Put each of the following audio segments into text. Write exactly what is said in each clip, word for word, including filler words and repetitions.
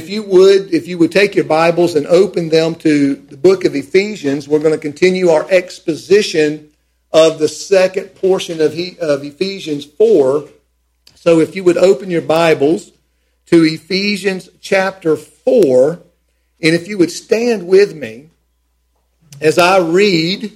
if you would, if you would take your Bibles and open them to the book of Ephesians, we're going to continue our exposition of the second portion of, he, of Ephesians four. So if you would open your Bibles to Ephesians chapter four, and if you would stand with me as I read,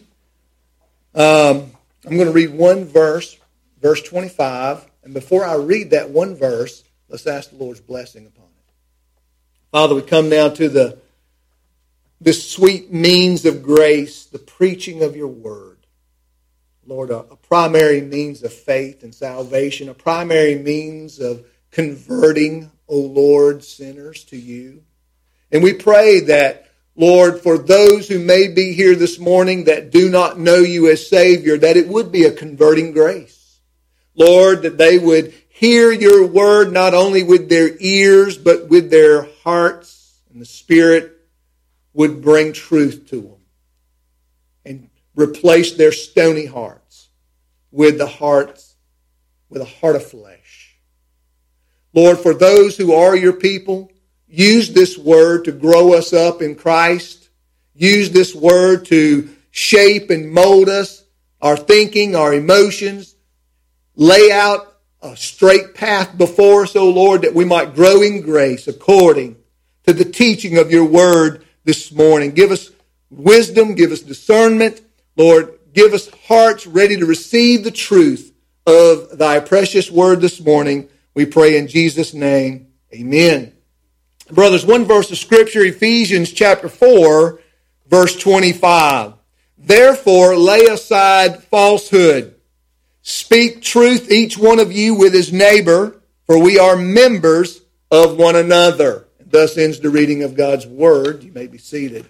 um, I'm going to read one verse, verse twenty-five, and before I read that one verse, let's ask the Lord's blessing upon it. Father, we come now to the this sweet means of grace, the preaching of your word. Lord, a, a primary means of faith and salvation, a primary means of converting, O Lord, sinners to you. And we pray that, Lord, for those who may be here this morning that do not know you as Savior, that it would be a converting grace. Lord, that they would hear your word not only with their ears, but with their hearts, and the Spirit would bring truth to them and replace their stony hearts with the hearts, with a heart of flesh. Lord, for those who are your people, use this word to grow us up in Christ. Use this word to shape and mold us, our thinking, our emotions. Lay out a straight path before us, O Lord, that we might grow in grace according to the teaching of your word this morning. Give us wisdom, give us discernment. Lord, give us hearts ready to receive the truth of thy precious word this morning. We pray in Jesus' name, amen. Brothers, one verse of Scripture, Ephesians chapter four, verse twenty-five. Therefore, lay aside falsehood. Speak truth, each one of you, with his neighbor, for we are members of one another. And thus ends the reading of God's word. You may be seated.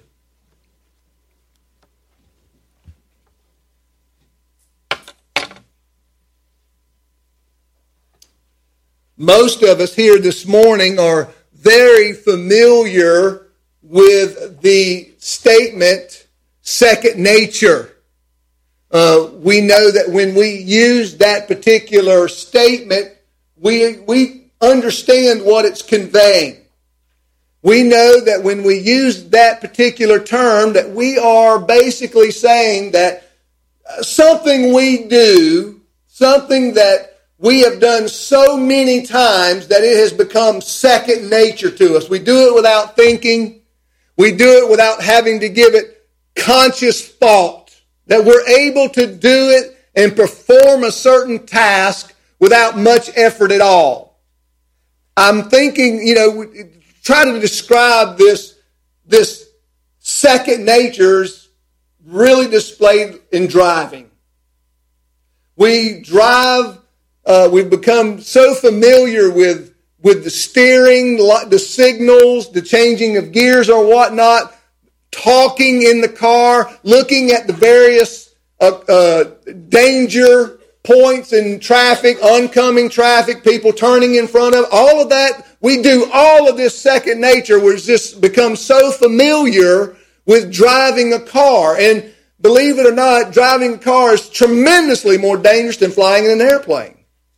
Most of us here this morning are very familiar with the statement, second nature. Uh, we know that when we use that particular statement, we, we understand what it's conveying. We know that when we use that particular term, that we are basically saying that something we do, something that we have done so many times that it has become second nature to us. We do it without thinking. We do it without having to give it conscious thought. That we're able to do it and perform a certain task without much effort at all. I'm thinking, you know, trying to describe this, this second nature's really displayed in driving. We drive, uh, we've become so familiar with, with the steering, the signals, the changing of gears or whatnot, talking in the car, looking at the various uh, uh, danger points in traffic, oncoming traffic, people turning in front of, all of that. We do all of this second nature. We've just become so familiar with driving a car. And believe it or not, driving a car is tremendously more dangerous than flying in an airplane.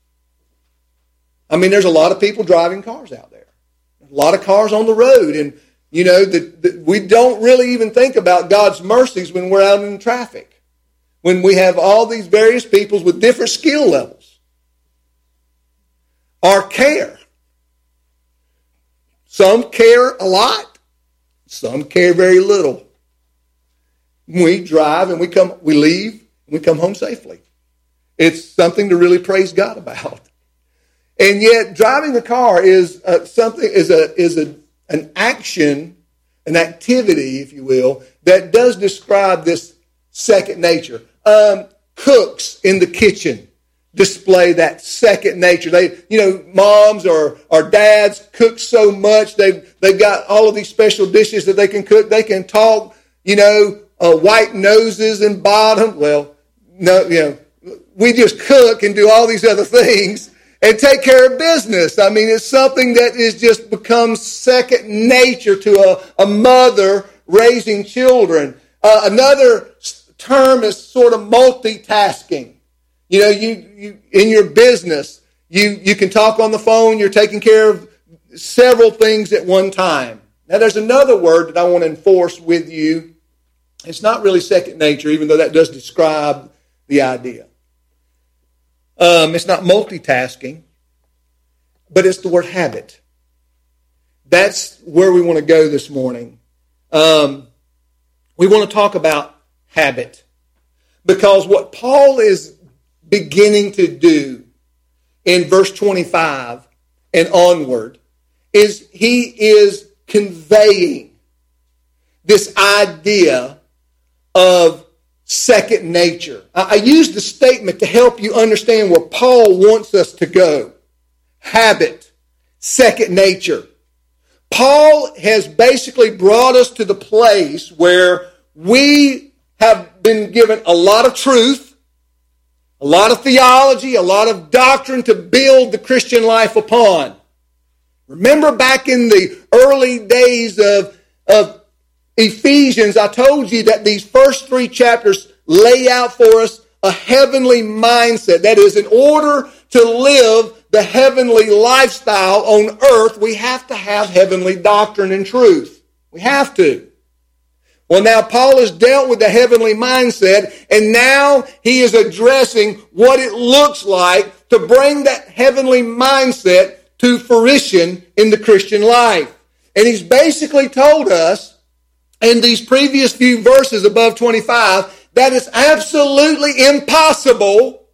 I mean, there's a lot of people driving cars out there. A lot of cars on the road. And You know, that, that we don't really even think about God's mercies when we're out in traffic. When we have all these various peoples with different skill levels. Our care. Some care a lot. Some care very little. We drive and we come, we leave, and we come home safely. It's something to really praise God about. And yet, driving a car is uh, something is a is a an action, an activity, if you will, that does describe this second nature. Um, cooks in the kitchen display that second nature. They, you know, moms or, or dads cook so much. They've, they've got all of these special dishes that they can cook. They can talk, you know, uh, white noses and bottom. Well, no, you know, we just cook and do all these other things and take care of business. I mean, it's something that is just become second nature to a, a mother raising children. Uh, another term is sort of multitasking. You know, you, you in your business, you, you can talk on the phone, you're taking care of several things at one time. Now there's another word that I want to enforce with you. It's not really second nature, even though that does describe the idea. Um, it's not multitasking, but it's the word habit. That's where we want to go this morning. Um, we want to talk about habit. Because what Paul is beginning to do in verse twenty-five and onward is he is conveying this idea of second nature. I use the statement to help you understand where Paul wants us to go. Habit, second nature. Paul has basically brought us to the place where we have been given a lot of truth, a lot of theology, a lot of doctrine to build the Christian life upon. Remember back in the early days of, of Ephesians, I told you that these first three chapters lay out for us a heavenly mindset. That is, in order to live the heavenly lifestyle on earth, we have to have heavenly doctrine and truth. We have to. Well, now Paul has dealt with the heavenly mindset, and now he is addressing what it looks like to bring that heavenly mindset to fruition in the Christian life. And he's basically told us in these previous few verses above twenty-five that it's absolutely impossible,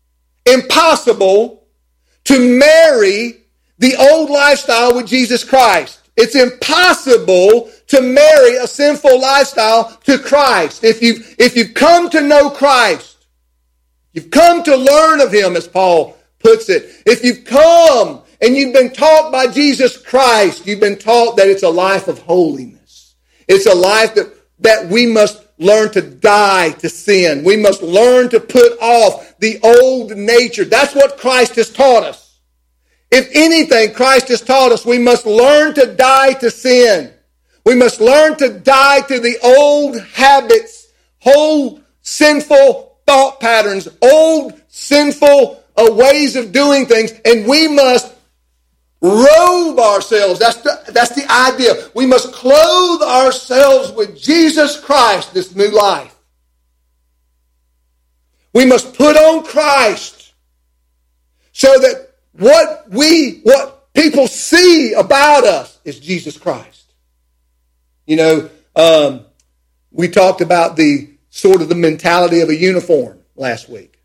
impossible to marry the old lifestyle with Jesus Christ. It's impossible to marry a sinful lifestyle to Christ. If you've, if you've come to know Christ, you've come to learn of Him, as Paul puts it. If you've come and you've been taught by Jesus Christ, you've been taught that it's a life of holiness. It's a life that, that we must learn to die to sin. We must learn to put off the old nature. That's what Christ has taught us. If anything, Christ has taught us we must learn to die to sin. We must learn to die to the old habits, old sinful thought patterns, old sinful uh, ways of doing things, and we must robe ourselves. That's the, that's the idea. We must clothe ourselves with Jesus Christ, this new life. We must put on Christ so that what we, what people see about us is Jesus Christ. You know, um, we talked about the sort of the mentality of a uniform last week.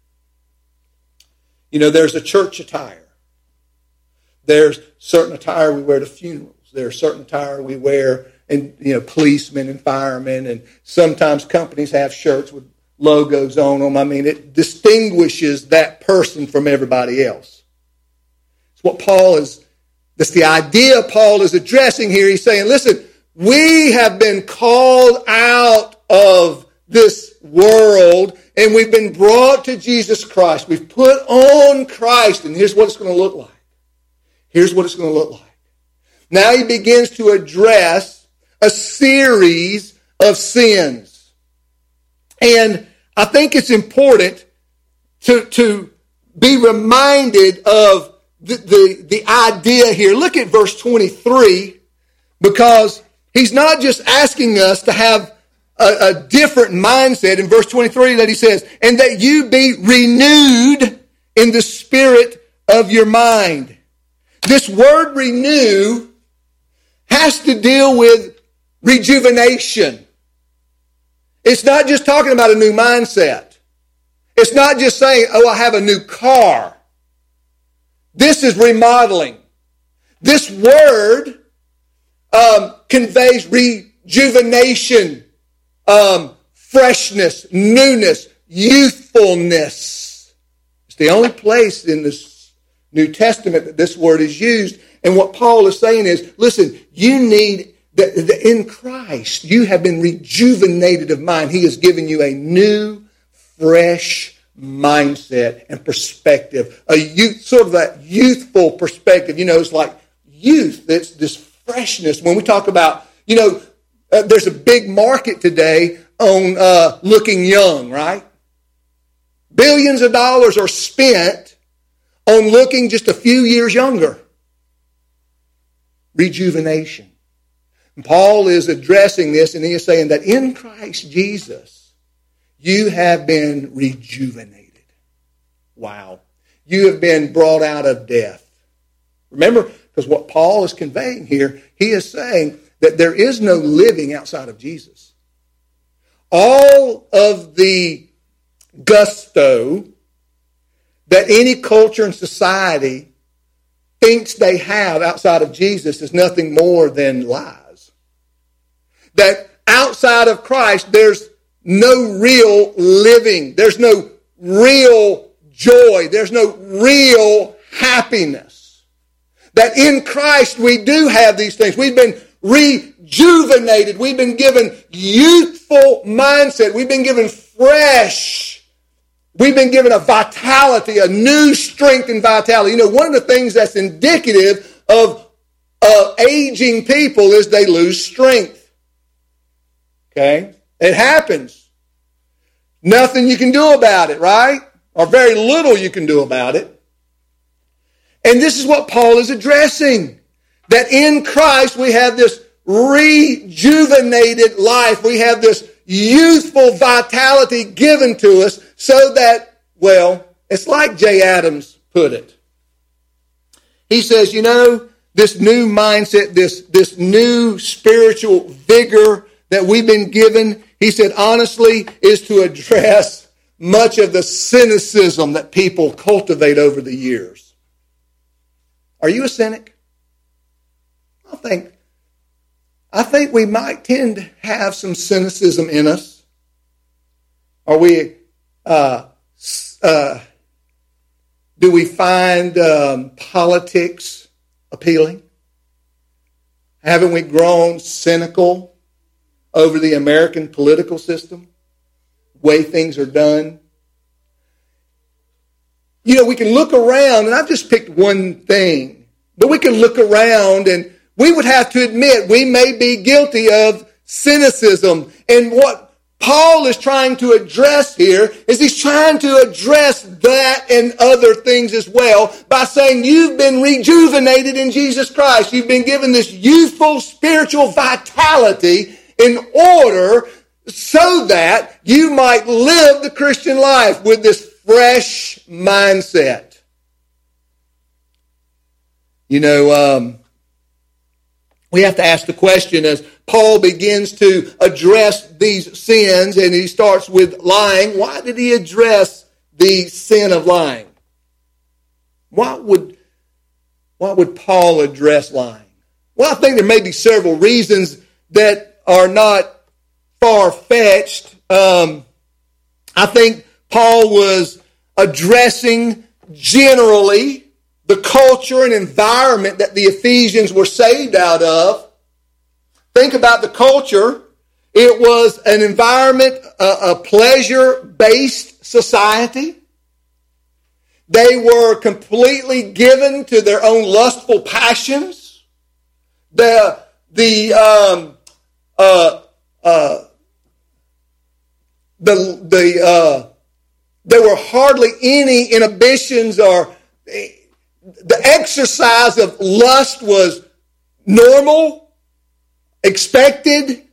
You know, there's a church attire. There's certain attire we wear to funerals. There's certain attire we wear, and you know, policemen and firemen, and sometimes companies have shirts with logos on them. I mean, it distinguishes that person from everybody else. What Paul is, that's the idea Paul is addressing here. He's saying, listen, we have been called out of this world and we've been brought to Jesus Christ. We've put on Christ, and here's what it's going to look like. Here's what it's going to look like. Now he begins to address a series of sins. And I think it's important to, to be reminded of The, the, the idea here. Look at verse twenty-three, because he's not just asking us to have a, a different mindset. In verse twenty-three that he says, and that you be renewed in the spirit of your mind. This word renew has to deal with rejuvenation. It's not just talking about a new mindset. It's not just saying, oh, I have a new car. This is remodeling. This word um, conveys rejuvenation, um, freshness, newness, youthfulness. It's the only place in this New Testament that this word is used. And what Paul is saying is, listen, you need, the, the, in Christ, you have been rejuvenated of mind. He has given you a new, fresh mindset and perspective, a youth, sort of that youthful perspective. You know, it's like youth. It's this freshness. When we talk about, you know, uh, there's a big market today on uh, looking young, right? Billions of dollars are spent on looking just a few years younger. rejuvenation. And Paul is addressing this, and he is saying that in Christ Jesus, you have been rejuvenated. Wow. You have been brought out of death. Remember, because what Paul is conveying here, he is saying that there is no living outside of Jesus. All of the gusto that any culture and society thinks they have outside of Jesus is nothing more than lies. That outside of Christ, there's no real living. There's no real joy. There's no real happiness. That in Christ we do have these things. We've been rejuvenated. We've been given youthful mindset. We've been given fresh. We've been given a vitality, a new strength and vitality. You know, one of the things that's indicative of uh, aging people is they lose strength. Okay? It happens. Nothing you can do about it, right? Or very little you can do about it. And this is what Paul is addressing. That in Christ we have this rejuvenated life. We have this youthful vitality given to us so that, well, it's like Jay Adams put it. He says, you know, this new mindset, this, this new spiritual vigor that we've been given, he said, honestly, is to address much of the cynicism that people cultivate over the years. Are you a cynic? I think, I think we might tend to have some cynicism in us. Are we, uh, uh, do we find um, politics appealing? Haven't we grown cynical over the American political system? Way things are done? You know, we can look around, and I've just picked one thing, but we can look around and we would have to admit we may be guilty of cynicism. And what Paul is trying to address here is he's trying to address that and other things as well by saying you've been rejuvenated in Jesus Christ. You've been given this youthful spiritual vitality in order so that you might live the Christian life with this fresh mindset. You know, um, we have to ask the question as Paul begins to address these sins, and he starts with lying. Why did he address the sin of lying? Why would, why would Paul address lying? Well, I think there may be several reasons that are not far-fetched. Um, I think Paul was addressing generally the culture and environment that the Ephesians were saved out of. Think about the culture. It was an environment, a, a pleasure-based society. They were completely given to their own lustful passions. The, the, um, uh, uh, the, the, uh, there were hardly any inhibitions, or the exercise of lust was normal, expected.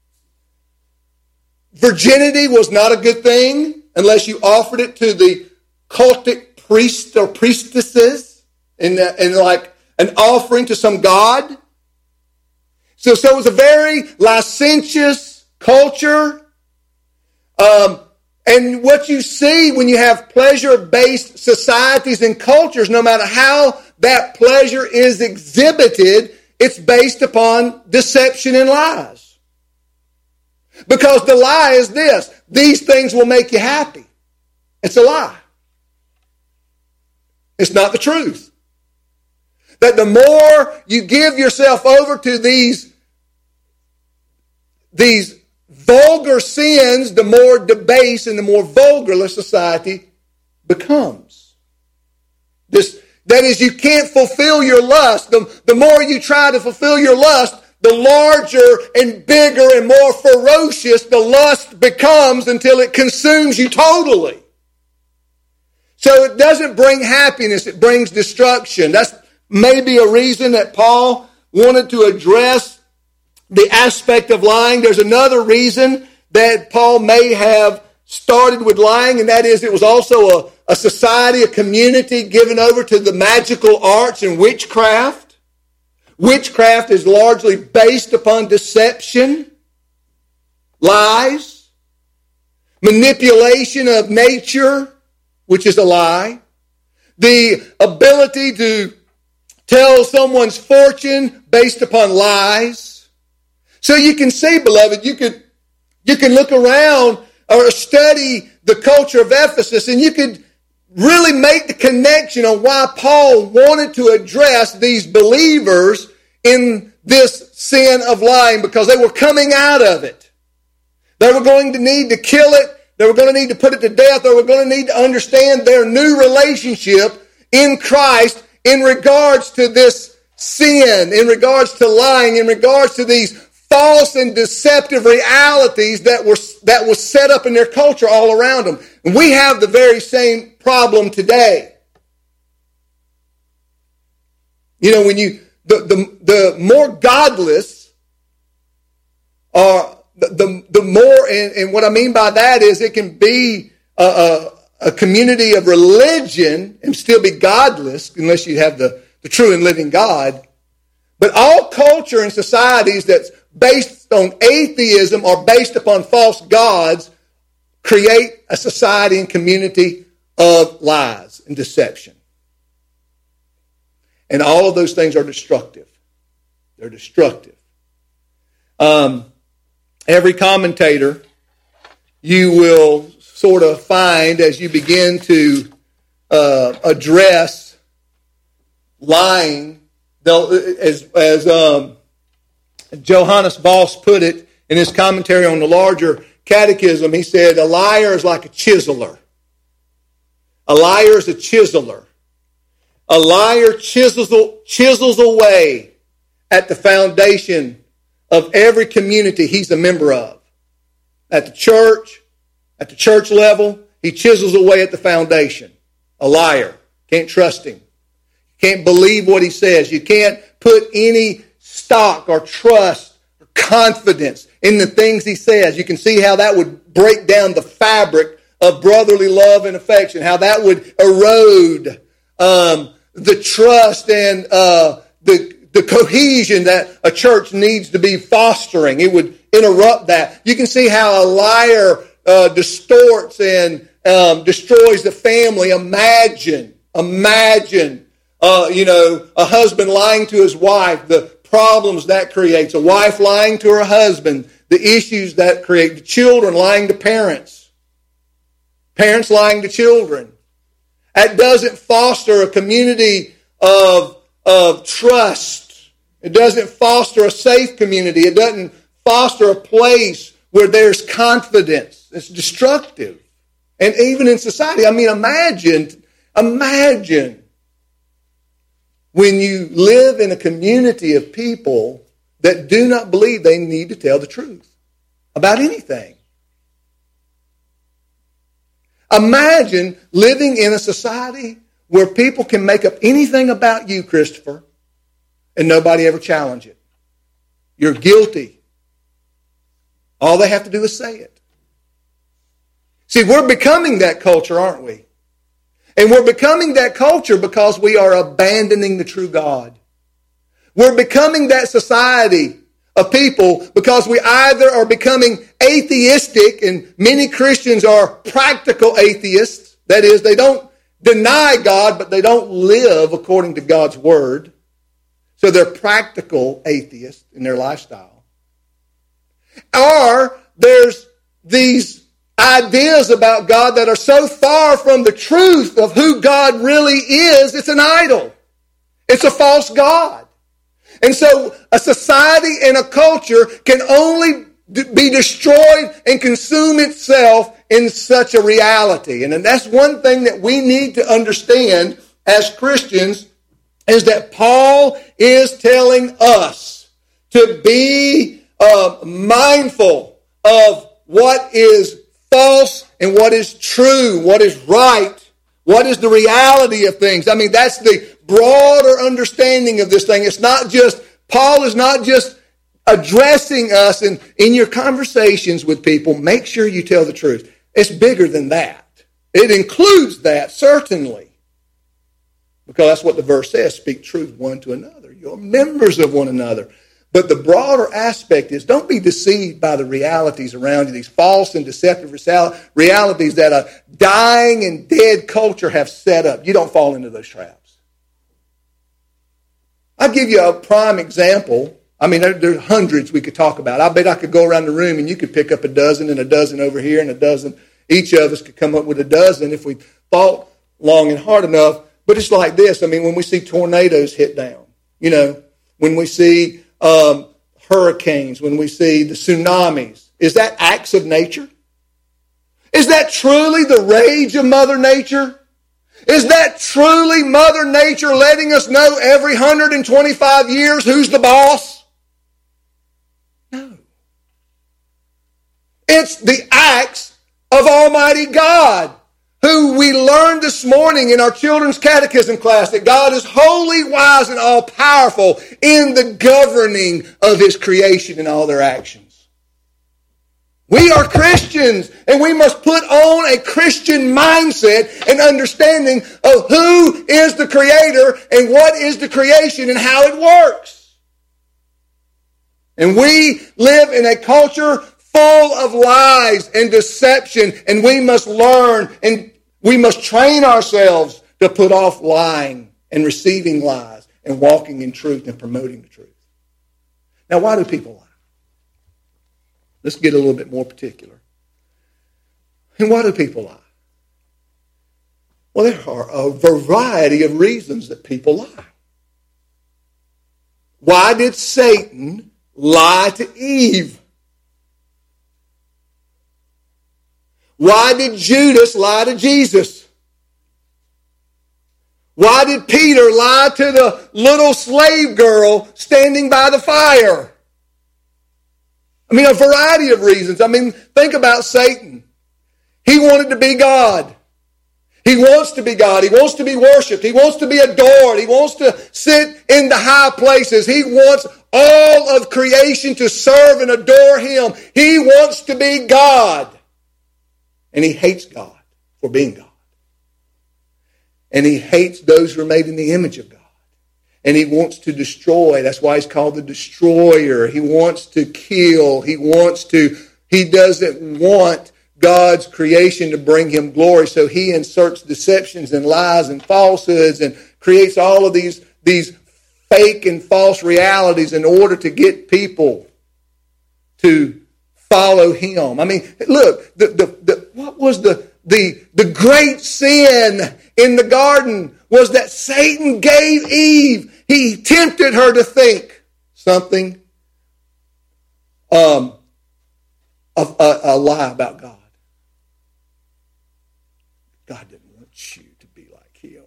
Virginity was not a good thing unless you offered it to the cultic priests or priestesses in, in like an offering to some god. So, so it was a very licentious culture. Um, and what you see when you have pleasure-based societies and cultures, no matter how that pleasure is exhibited, it's based upon deception and lies. Because the lie is this: these things will make you happy. It's a lie. It's not the truth. That the more you give yourself over to these, these vulgar sins, the more debased and the more vulgar the society becomes. This, that is, you can't fulfill your lust. The, the more you try to fulfill your lust, the larger and bigger and more ferocious the lust becomes until it consumes you totally. So it doesn't bring happiness, it brings destruction. That's maybe a reason that Paul wanted to address the aspect of lying. There's another reason that Paul may have started with lying, and that is it was also a, a society, a community given over to the magical arts and witchcraft. Witchcraft is largely based upon deception, lies, manipulation of nature, which is a lie, the ability to tell someone's fortune based upon lies. So you can see, beloved, you could you can look around or study the culture of Ephesus, and you could really make the connection on why Paul wanted to address these believers in this sin of lying, because they were coming out of it. They were going to need to kill it. They were going to need to put it to death. They were going to need to understand their new relationship in Christ in regards to this sin, in regards to lying, in regards to these false and deceptive realities that were that was set up in their culture all around them. And we have the very same problem today. You know, when you the the, the more godless are the, the the more, and, and what I mean by that is it can be a, a, a community of religion and still be godless unless you have the, the true and living God. But all culture and societies that's based on atheism or based upon false gods create a society and community of lies and deception. And all of those things are destructive. They're destructive. Um, every commentator you will sort of find as you begin to uh, address lying, as, as um, Johannes Voss put it in his commentary on the larger catechism, he said, a liar is like a chiseler. A liar is a chiseler. A liar chisels, chisels away at the foundation of every community he's a member of. At the church, at the church level, he chisels away at the foundation. A liar. Can't trust him. Can't believe what he says. You can't put any stock or trust or confidence in the things he says. You can see how that would break down the fabric of brotherly love and affection, how that would erode um, the trust and uh, the, the cohesion that a church needs to be fostering. It would interrupt that. You can see how a liar uh, distorts and um, destroys the family. Imagine, imagine, uh, you know, a husband lying to his wife, the problems that creates, a wife lying to her husband, the issues that create, the children lying to parents, parents lying to children. That doesn't foster a community of, of trust. It doesn't foster a safe community. It doesn't foster a place where there's confidence. It's destructive. And even in society, I mean, imagine, imagine when you live in a community of people that do not believe they need to tell the truth about anything. Imagine living in a society where people can make up anything about you, Christopher, and nobody ever challenge it. You're guilty. All they have to do is say it. See, we're becoming that culture, aren't we? And we're becoming that culture because we are abandoning the true God. We're becoming that society of people because we either are becoming atheistic, and many Christians are practical atheists. That is, they don't deny God, but they don't live according to God's word. So they're practical atheists in their lifestyle. Or there's these ideas about God that are so far from the truth of who God really is, it's an idol. It's a false God. And so a society and a culture can only be destroyed and consume itself in such a reality. And that's one thing that we need to understand as Christians, is that Paul is telling us to be uh, mindful of what is false and what is true, what is right, what is the reality of things. I mean, that's the broader understanding of this thing. It's not just Paul is not just addressing us in, in your conversations with people. Make sure you tell the truth. It's bigger than that. It includes that, certainly. Because that's what the verse says. Speak truth one to another. You're members of one another. But the broader aspect is don't be deceived by the realities around you, these false and deceptive realities that a dying and dead culture have set up. You don't fall into those traps. I'll give you a prime example. I mean, there, there are hundreds we could talk about. I bet I could go around the room and you could pick up a dozen and a dozen over here and a dozen. Each of us could come up with a dozen if we thought long and hard enough. But it's like this. I mean, when we see tornadoes hit down, you know, when we see Um, hurricanes, when we see the tsunamis, is that acts of nature? Is that truly the rage of Mother Nature? Is that truly Mother Nature letting us know every one hundred twenty-five years who's the boss? No. It's the acts of Almighty God, who we learned this morning in our children's catechism class that God is holy, wise, and all-powerful in the governing of His creation and all their actions. We are Christians, and we must put on a Christian mindset and understanding of who is the Creator and what is the creation and how it works. And we live in a culture full of lies and deception, and we must learn and we must train ourselves to put off lying and receiving lies and walking in truth and promoting the truth. Now, why do people lie? Let's get a little bit more particular. And why do people lie? Well, there are a variety of reasons that people lie. Why did Satan lie to Eve? Why did Judas lie to Jesus? Why did Peter lie to the little slave girl standing by the fire? I mean, a variety of reasons. I mean, think about Satan. He wanted to be God. He wants to be God. He wants to be worshipped. He wants to be adored. He wants to sit in the high places. He wants all of creation to serve and adore Him. He wants to be God. And he hates God for being God. And he hates those who are made in the image of God. And he wants to destroy. That's why he's called the destroyer. He wants to kill. He wants to, he doesn't want God's creation to bring him glory. So he inserts deceptions and lies and falsehoods and creates all of these, these fake and false realities in order to get people to follow him. I mean, look, the, the, the, what was the, the, the great sin in the garden was that Satan gave Eve, he tempted her to think something, um, of a, a lie about God. God didn't want you to be like him.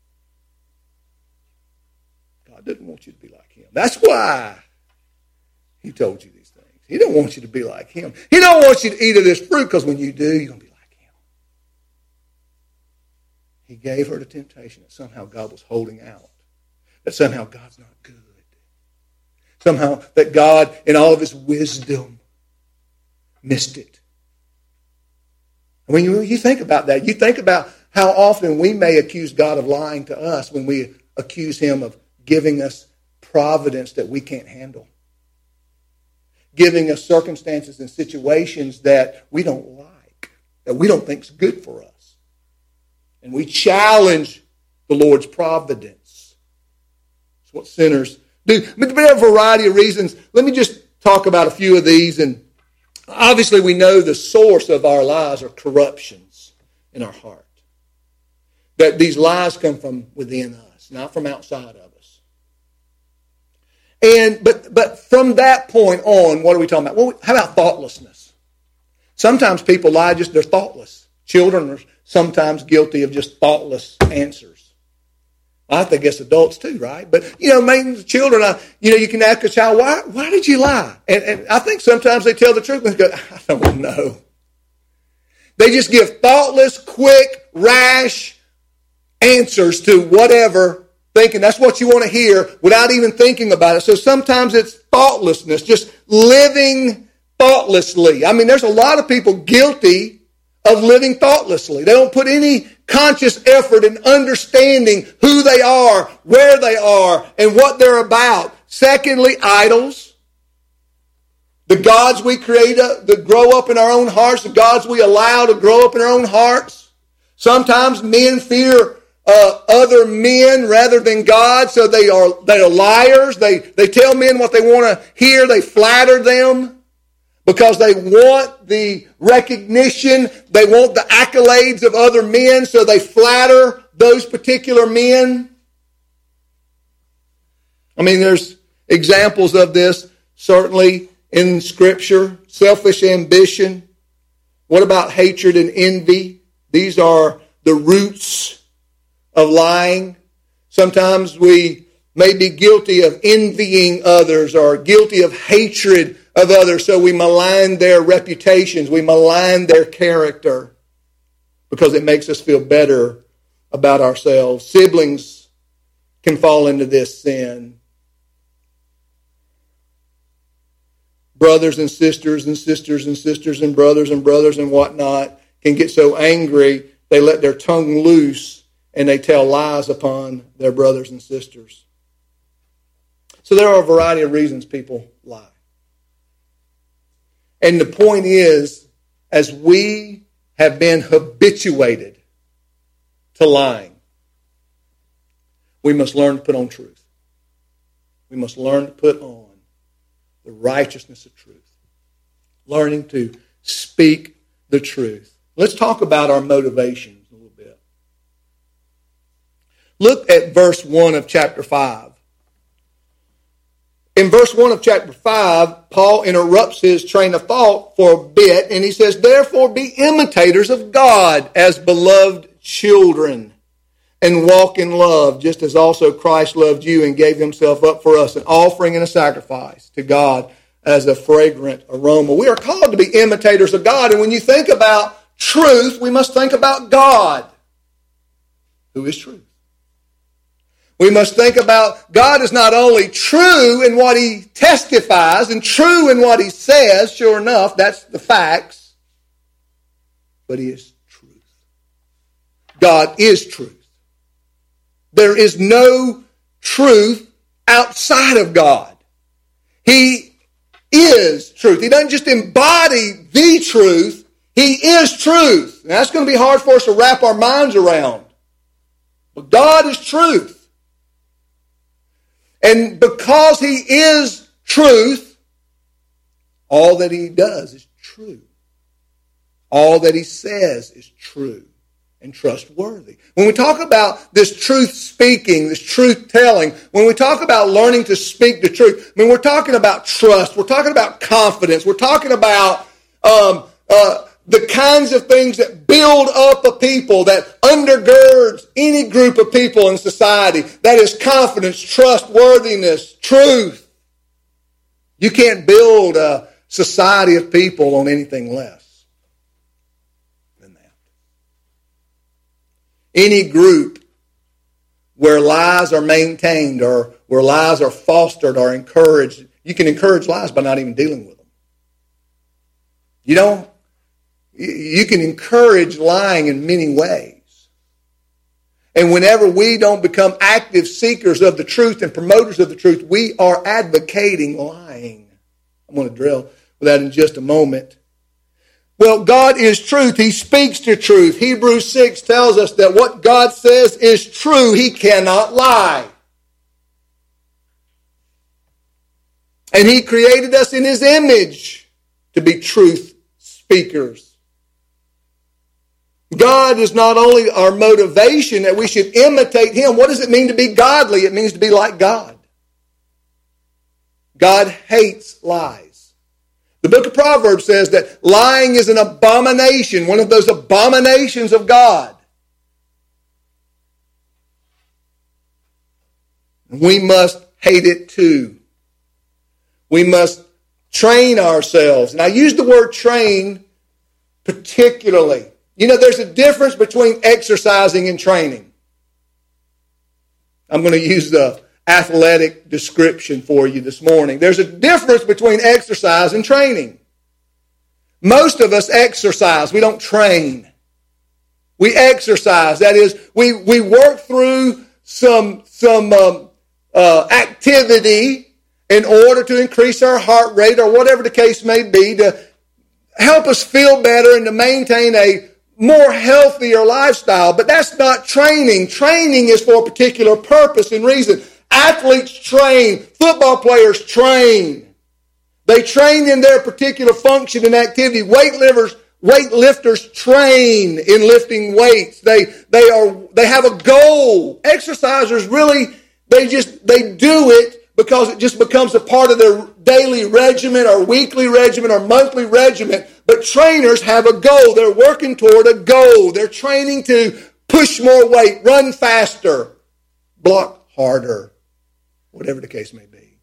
God didn't want you to be like him. That's why he told you these. He don't want you to be like him. He don't want you to eat of this fruit because when you do, you're going to be like him. He gave her the temptation that somehow God was holding out. That somehow God's not good. Somehow that God, in all of his wisdom, missed it. When you, you think about that, you think about how often we may accuse God of lying to us when we accuse him of giving us providence that we can't handle. Giving us circumstances and situations that we don't like, that we don't think is good for us. And we challenge the Lord's providence. That's what sinners do. But there are a variety of reasons. Let me just talk about a few of these. And obviously we know the source of our lies are corruptions in our heart. That these lies come from within us, not from outside of us. And but but from that point on, what are we talking about? Well, how about thoughtlessness? Sometimes people lie just they're thoughtless. Children are sometimes guilty of just thoughtless answers. I think it's adults too, right? But you know, maybe children, uh, you know, you can ask a child, why why did you lie? And, and I think sometimes they tell the truth and they go, I don't know. They just give thoughtless, quick, rash answers to whatever thinking that's what you want to hear without even thinking about it. So sometimes it's thoughtlessness, just living thoughtlessly. I mean, there's a lot of people guilty of living thoughtlessly. They don't put any conscious effort in understanding who they are, where they are, and what they're about. Secondly, idols. The gods we create that grow up in our own hearts, the gods we allow to grow up in our own hearts. Sometimes men fear uh, other men rather than God, so they are they are liars. They they tell men what they want to hear. They flatter them because they want the recognition. They want the accolades of other men, so they flatter those particular men. I mean, there's examples of this certainly in Scripture. Selfish ambition. What about hatred and envy? These are the roots of lying. Sometimes we may be guilty of envying others or guilty of hatred of others, so we malign their reputations, we malign their character because it makes us feel better about ourselves. Siblings can fall into this sin. Brothers and sisters and sisters and sisters and brothers and brothers and whatnot can get so angry they let their tongue loose and they tell lies upon their brothers and sisters. So there are a variety of reasons people lie. And the point is, as we have been habituated to lying, we must learn to put on truth. We must learn to put on the righteousness of truth. Learning to speak the truth. Let's talk about our motivations a little bit. Look at verse one of chapter five. In verse one of chapter five, Paul interrupts his train of thought for a bit, and he says, "Therefore be imitators of God as beloved children, and walk in love, just as also Christ loved you and gave himself up for us, an offering and a sacrifice to God as a fragrant aroma." We are called to be imitators of God, and when you think about truth, we must think about God, who is truth. We must think about God is not only true in what he testifies and true in what he says, sure enough, that's the facts, but he is truth. God is truth. There is no truth outside of God. He is truth. He doesn't just embody the truth, he is truth. And that's going to be hard for us to wrap our minds around. But God is truth. And because he is truth, all that he does is true. All that he says is true and trustworthy. When we talk about this truth speaking, this truth telling, when we talk about learning to speak the truth, I mean, we're talking about trust. We're talking about confidence. We're talking about um, uh, the kinds of things that build up a people, that undergirds any group of people in society. That is confidence, trustworthiness, truth. You can't build a society of people on anything less than that. Any group where lies are maintained or where lies are fostered or encouraged, you can encourage lies by not even dealing with them. You don't You can encourage lying in many ways. And whenever we don't become active seekers of the truth and promoters of the truth, we are advocating lying. I'm going to drill with that in just a moment. Well, God is truth. He speaks to truth. Hebrews six tells us that what God says is true. He cannot lie. And he created us in his image to be truth speakers. God is not only our motivation that we should imitate him. What does it mean to be godly? It means to be like God. God hates lies. The book of Proverbs says that lying is an abomination, one of those abominations of God. We must hate it too. We must train ourselves. And I use the word train particularly. You know, there's a difference between exercising and training. I'm going to use the athletic description for you this morning. There's a difference between exercise and training. Most of us exercise. We don't train. We exercise. That is, we, we work through some, some um, uh, activity in order to increase our heart rate or whatever the case may be to help us feel better and to maintain a more healthier lifestyle. But that's not training. Training is for a particular purpose and reason. Athletes train. Football players train. They train in their particular function and activity. Weightlifters, weightlifters train in lifting weights. They, they are, they have a goal. Exercisers really, they just, they do it because it just becomes a part of their daily regimen or weekly regimen or monthly regimen. But trainers have a goal. They're working toward a goal. They're training to push more weight, run faster, block harder, whatever the case may be.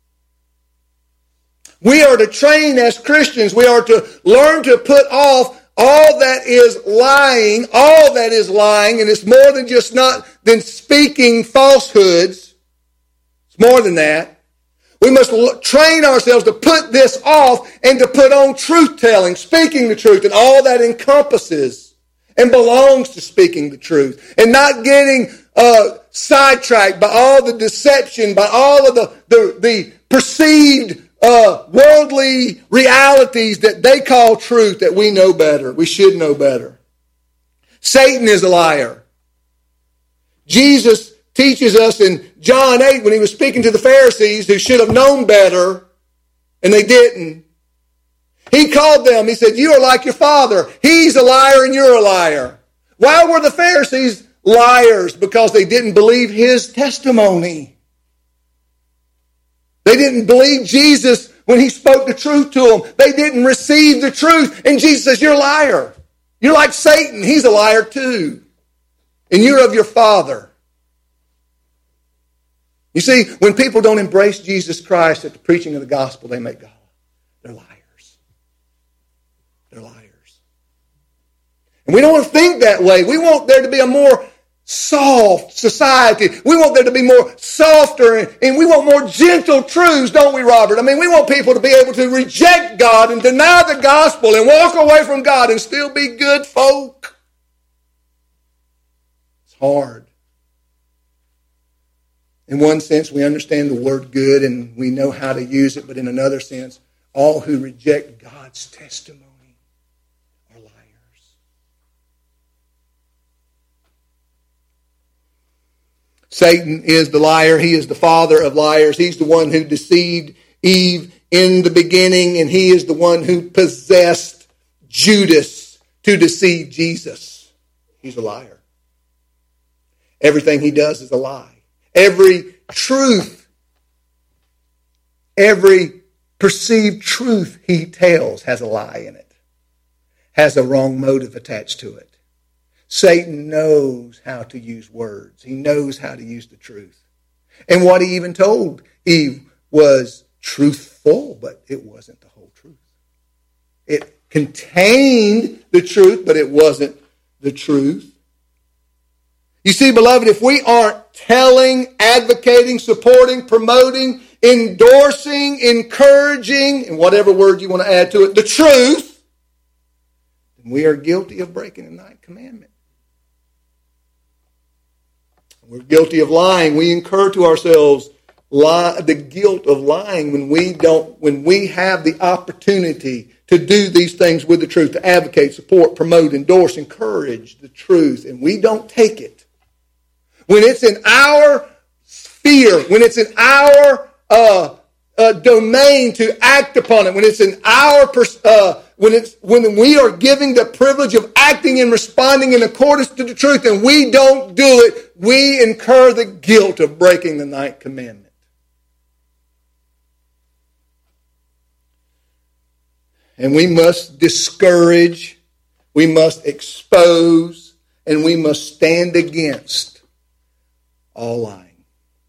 We are to train as Christians. We are to learn to put off all that is lying, all that is lying, and it's more than just not than speaking falsehoods. It's more than that. We must l- train ourselves to put this off and to put on truth-telling, speaking the truth, and all that encompasses and belongs to speaking the truth, and not getting uh, sidetracked by all the deception, by all of the, the, the perceived uh, worldly realities that they call truth, that we know better. We should know better. Satan is a liar. Jesus teaches us in John eight when he was speaking to the Pharisees who should have known better and they didn't. He called them. He said, you are like your father. He's a liar and you're a liar. Why were the Pharisees liars? Because they didn't believe his testimony. They didn't believe Jesus when he spoke the truth to them. They didn't receive the truth. And Jesus says, you're a liar. You're like Satan. He's a liar too. And you're of your father. You see, when people don't embrace Jesus Christ at the preaching of the gospel, they make God. They're liars. They're liars. And we don't want to think that way. We want there to be a more soft society. We want there to be more softer and, and we want more gentle truths, don't we, Robert? I mean, we want people to be able to reject God and deny the gospel and walk away from God and still be good folk. It's hard. In one sense, we understand the word good and we know how to use it, but in another sense, all who reject God's testimony are liars. Satan is the liar. He is the father of liars. He's the one who deceived Eve in the beginning, and he is the one who possessed Judas to deceive Jesus. He's a liar. Everything he does is a lie. Every truth, every perceived truth he tells has a lie in it, has a wrong motive attached to it. Satan knows how to use words. He knows how to use the truth. And what he even told Eve was truthful, but it wasn't the whole truth. It contained the truth, but it wasn't the truth. You see, beloved, if we aren't telling, advocating, supporting, promoting, endorsing, encouraging, and whatever word you want to add to it, the truth, then we are guilty of breaking the ninth commandment. We're guilty of lying. We incur to ourselves lie, the guilt of lying when we don't, when we have the opportunity to do these things with the truth, to advocate, support, promote, endorse, encourage the truth, and we don't take it. When it's in our sphere, when it's in our uh, uh, domain to act upon it, when it's in our pers- uh, when it's when we are giving the privilege of acting and responding in accordance to the truth, and we don't do it, we incur the guilt of breaking the ninth commandment. And we must discourage, we must expose, and we must stand against all lying.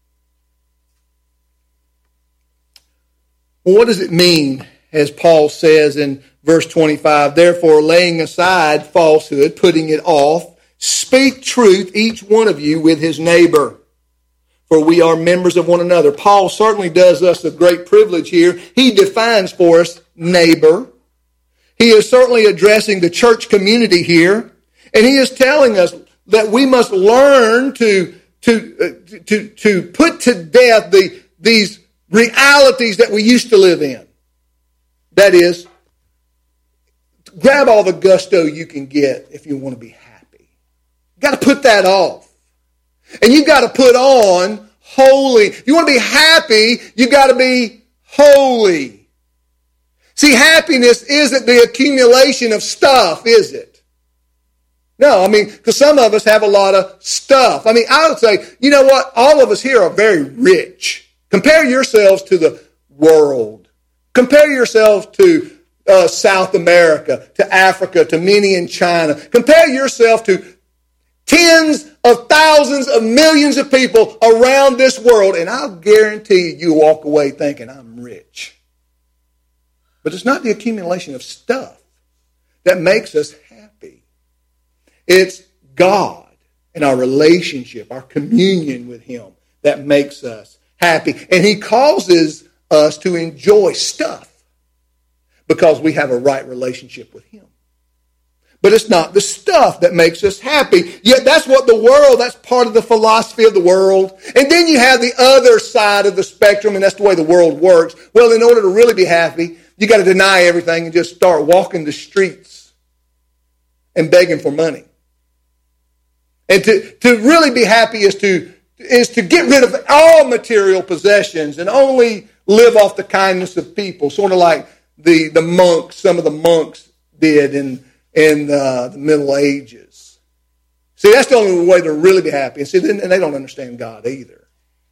Well, what does it mean, as Paul says in verse twenty-five, therefore laying aside falsehood, putting it off, speak truth, each one of you with his neighbor. for we are members of one another. Paul certainly does us a great privilege here. He defines for us neighbor. He is certainly addressing the church community here, and he is telling us that we must learn to to uh, to to put to death the these realities that we used to live in. That is, grab all the gusto you can get if you want to be happy. You've got to put that off. And you've got to put on holy. If you want to be happy, you've got to be holy. See, happiness isn't the accumulation of stuff, is it? No, I mean, because some of us have a lot of stuff. I mean, I would say, you know what? All of us here are very rich. Compare yourselves to the world. Compare yourselves to uh, South America, to Africa, to many in China. Compare yourself to tens of thousands of millions of people around this world, and I'll guarantee you, you walk away thinking, I'm rich. But it's not the accumulation of stuff that makes us happy. It's God and our relationship, our communion with Him that makes us happy. And He causes us to enjoy stuff because we have a right relationship with Him. But it's not the stuff that makes us happy. Yet that's what the world, that's part of the philosophy of the world. And then you have the other side of the spectrum, and that's the way the world works. Well, in order to really be happy, you got to deny everything and just start walking the streets and begging for money. And to, to really be happy is to, is to get rid of all material possessions and only live off the kindness of people, sort of like the, the monks, some of the monks did in in uh, the Middle Ages. See, that's the only way to really be happy. And see, and they don't understand God either.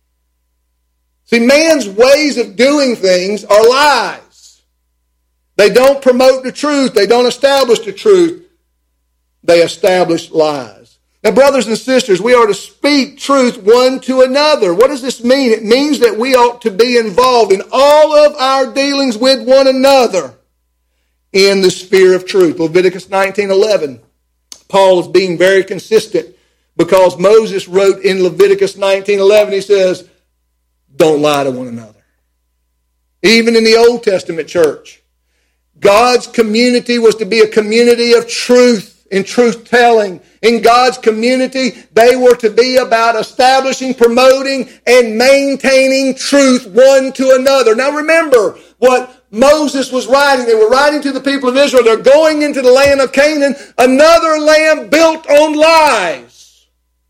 See, man's ways of doing things are lies. They don't promote the truth. They don't establish the truth. They establish lies. Now, brothers and sisters, we are to speak truth one to another. What does this mean? It means that we ought to be involved in all of our dealings with one another in the sphere of truth. Leviticus nineteen eleven. Paul is being very consistent because Moses wrote in Leviticus nineteen eleven, he says, don't lie to one another. Even in the Old Testament church, God's community was to be a community of truth and truth-telling. In God's community, they were to be about establishing, promoting, and maintaining truth one to another. Now remember what Moses was writing. They were writing to the people of Israel. They're going into the land of Canaan, another land built on lies.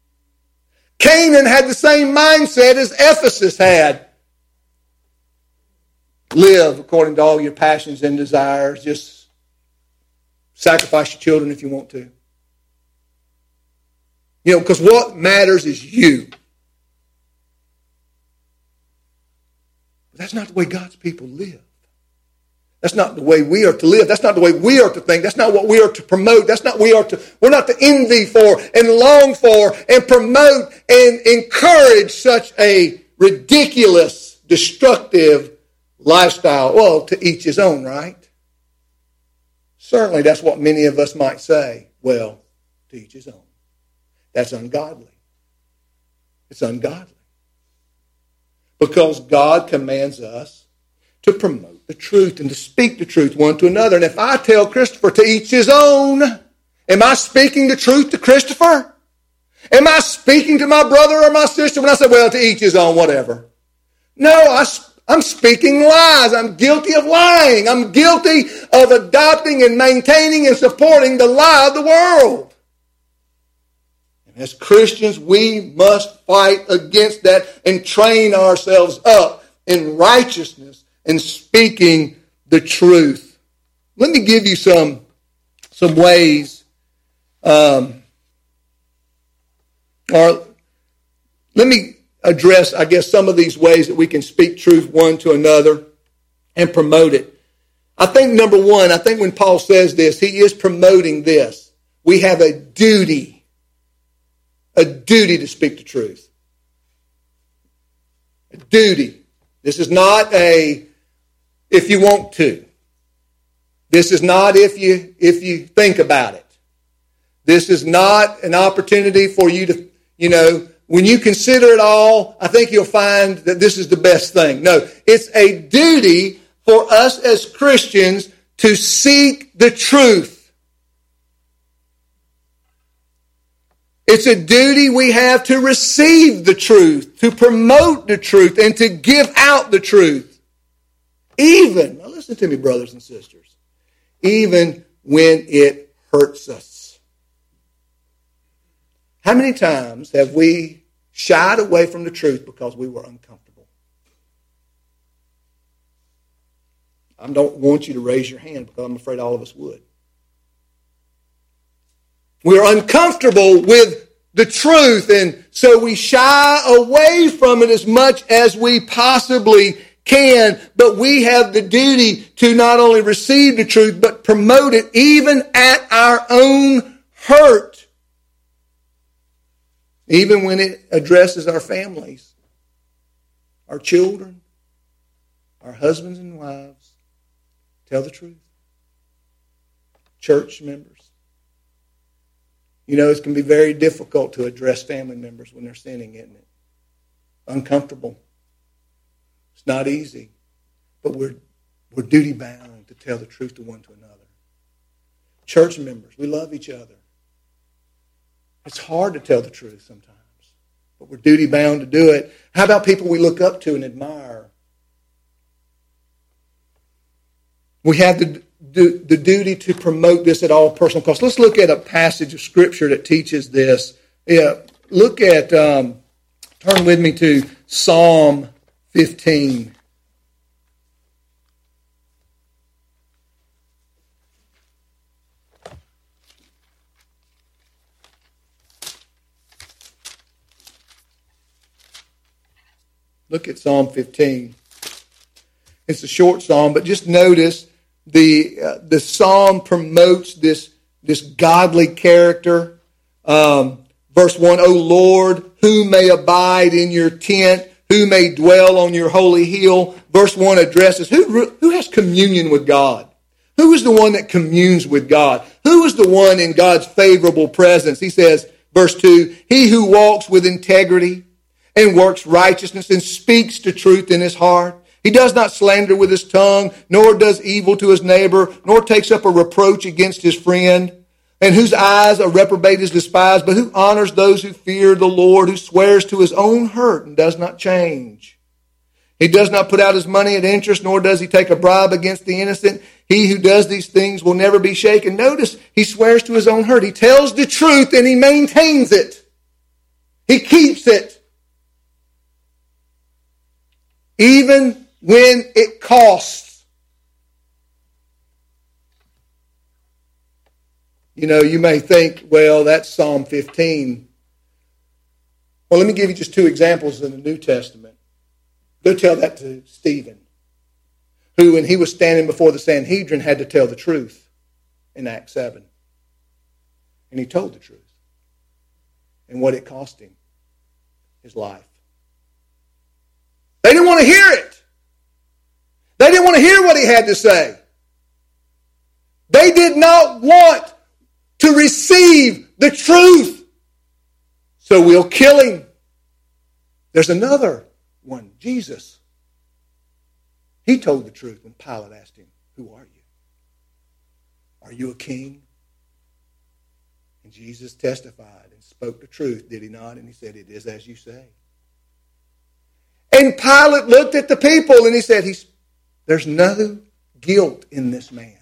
Canaan had the same mindset as Ephesus had. Live according to all your passions and desires. Just sacrifice your children if you want to. You know, because what matters is you. But that's not the way God's people live. That's not the way we are to live. That's not the way we are to think. That's not what we are to promote. That's not what we are to, we're not to envy for and long for and promote and encourage such a ridiculous, destructive lifestyle. Well, to each his own, right? Certainly that's what many of us might say. Well, to each his own. That's ungodly. It's ungodly. Because God commands us to promote the truth and to speak the truth one to another. And if I tell Christopher to each his own, am I speaking the truth to Christopher? Am I speaking to my brother or my sister when I say, well, to each his own, whatever? No, I, I'm speaking lies. I'm guilty of lying. I'm guilty of adopting and maintaining and supporting the lie of the world. And as Christians, we must fight against that and train ourselves up in righteousness and speaking the truth. Let me give you some, some ways, um, or let me address, I guess, some of these ways that we can speak truth one to another and promote it. I think, number one, I think when Paul says this, he is promoting this. We have a duty, a duty to speak the truth. A duty. This is not a if you want to. This is not if you if you think about it. This is not an opportunity for you to, you know, when you consider it all, I think you'll find that this is the best thing. No, it's a duty for us as Christians to seek the truth. It's a duty we have to receive the truth, to promote the truth, and to give out the truth. Even, now listen to me, brothers and sisters, even when it hurts us. How many times have we shied away from the truth because we were uncomfortable? I don't want you to raise your hand because I'm afraid all of us would. We're uncomfortable with the truth, and so we shy away from it as much as we possibly can. But we have the duty to not only receive the truth, but promote it even at our own hurt. Even when it addresses our families, our children, our husbands and wives. Tell the truth. Church members. You know, it can be very difficult to address family members when they're sinning, isn't it? Uncomfortable. It's not easy. But we're, we're duty-bound to tell the truth to one to another. Church members, we love each other. It's hard to tell the truth sometimes, but we're duty-bound to do it. How about people we look up to and admire? We have the, the, the duty to promote this at all personal costs. Let's look at a passage of Scripture that teaches this. Yeah, look at, um, turn with me to Psalm fifteen. Look at Psalm fifteen. It's a short psalm, but just notice the uh, the psalm promotes this, this godly character. Um, verse one, O Lord, who may abide in your tent? Who may dwell on your holy hill? Verse one addresses who, who has communion with God? Who is the one that communes with God? Who is the one in God's favorable presence? He says, verse two, he who walks with integrity and works righteousness and speaks the truth in his heart. He does not slander with his tongue, nor does evil to his neighbor, nor takes up a reproach against his friend, and whose eyes a reprobate is despised, but who honors those who fear the Lord, who swears to his own hurt and does not change. He does not put out his money at interest, nor does he take a bribe against the innocent. He who does these things will never be shaken. Notice, he swears to his own hurt. He tells the truth and he maintains it. He keeps it. Even when it costs. You know, you may think, well, that's Psalm fifteen. Well, let me give you just two examples in the New Testament. Go tell that to Stephen, who, when he was standing before the Sanhedrin, had to tell the truth in Acts seven. And he told the truth. And what it cost him, his life. They didn't want to hear it. They didn't want to hear what he had to say. They did not want to receive the truth. So we'll kill him. There's another one, Jesus. He told the truth when Pilate asked him, who are you? Are you a king? And Jesus testified and spoke the truth, did he not? And he said, it is as you say. And Pilate looked at the people and he said, He's, there's no guilt in this man.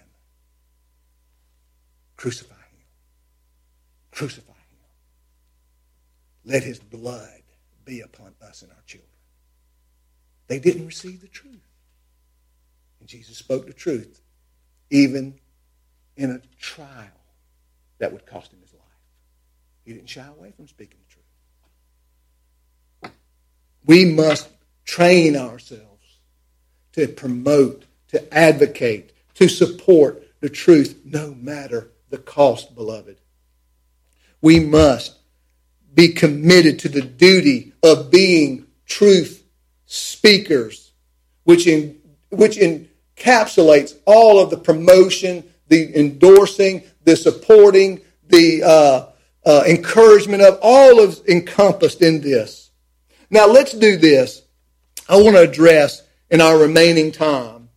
Crucify him. Crucify him. Let his blood be upon us and our children. They didn't receive the truth. And Jesus spoke the truth, even in a trial that would cost him his life. He didn't shy away from speaking the truth. We must train ourselves to promote, to advocate, to support the truth, no matter the cost, beloved. We must be committed to the duty of being truth speakers, which in, which encapsulates all of the promotion, the endorsing, the supporting, the uh, uh, encouragement of, all is encompassed in this. Now let's do this. I want to address in our remaining time